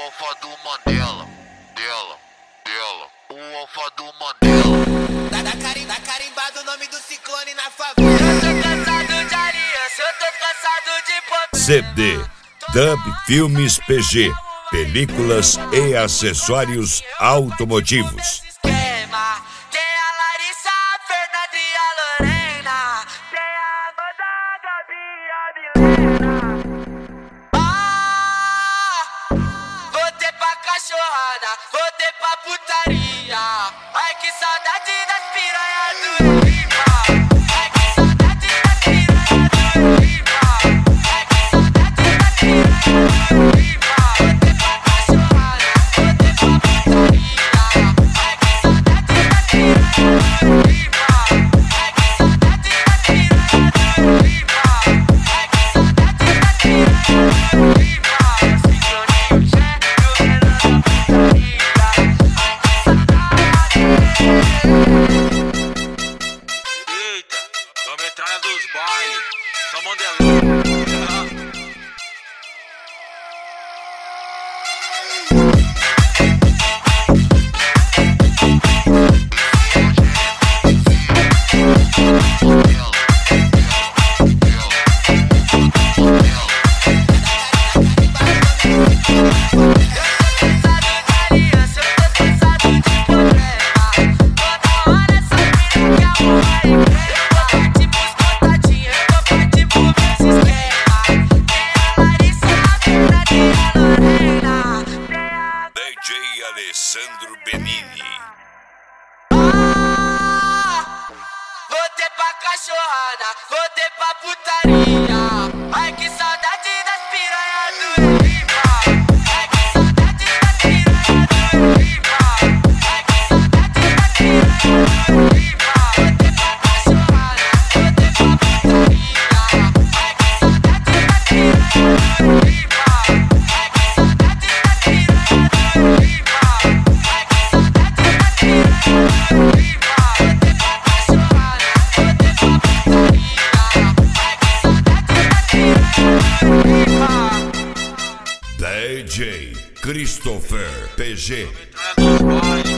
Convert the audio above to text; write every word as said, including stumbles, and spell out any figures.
alfa do Mandela, dela, dela, o alfa do Mandela. Tá, tá, carim, tá carimbado o nome do ciclone na favela. Eu tô cansado de aliança, eu tô cansado de poder. C D Dub Filmes P G, películas e acessórios automotivos. Esquema, tem a Larissa, a Fernanda e a Lorena. Tem a Amanda, a Gabi e a Milena. Ah, voltei pra cachorrada, voltei pra putaria. Ai que saudade das piranhas do Lima. Ai que saudade das piranhas do Lima. Ai que saudade das piranhas do Lima. Eita, vamos entrar dos bailes, só modelão. Alessandro Benini. Ah, voltei pra cachorrada, voltei pra putaria. Ai que saudade das piranhas do Lima. Ai que saudade das piranhas do Lima. Ai que saudade das piranhas do Lima. Voltei pra cachorrada, voltei pra putaria. Ai que saudade das piranhas do Lima. D J Christopher P G. Vamos entrar dos bailes.